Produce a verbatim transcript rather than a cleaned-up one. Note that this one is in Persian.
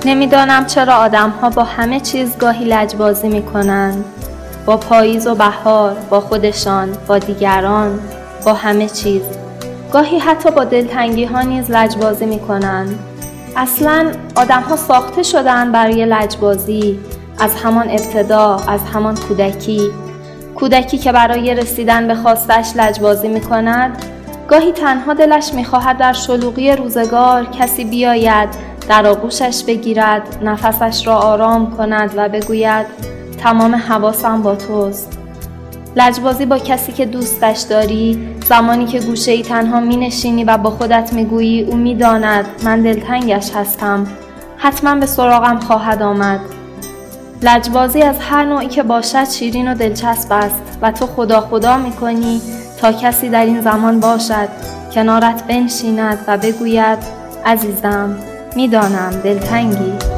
نمیدانم چرا آدم‌ها با همه چیز گاهی لجبازی می‌کنند. با پاییز و بهار، با خودشان، با دیگران، با همه چیز. گاهی حتی با دلتنگی‌ها نیز لجبازی می‌کنند. اصلاً آدم‌ها ساخته شده‌اند برای لجبازی، از همان ابتدا، از همان کودکی. کودکی که برای رسیدن به خواستش لجبازی می‌کند، گاهی تنها دلش می‌خواهد در شلوغی روزگار کسی بیاید، در آغوشش بگیرد، نفسش را آرام کند و بگوید تمام حواسم با توست. لجبازی با کسی که دوستش داری، زمانی که گوشه‌ای تنها می‌نشینی و با خودت می‌گویی او می‌داند من دلتنگش هستم، حتما به سراغم خواهد آمد. لجبازی از هر نوعی که باشد شیرین و دلچسب است و تو خدا خدا می‌کنی تا کسی در این زمان باشد، کنارت بنشیند و بگوید عزیزم، می‌دانم دلتنگی.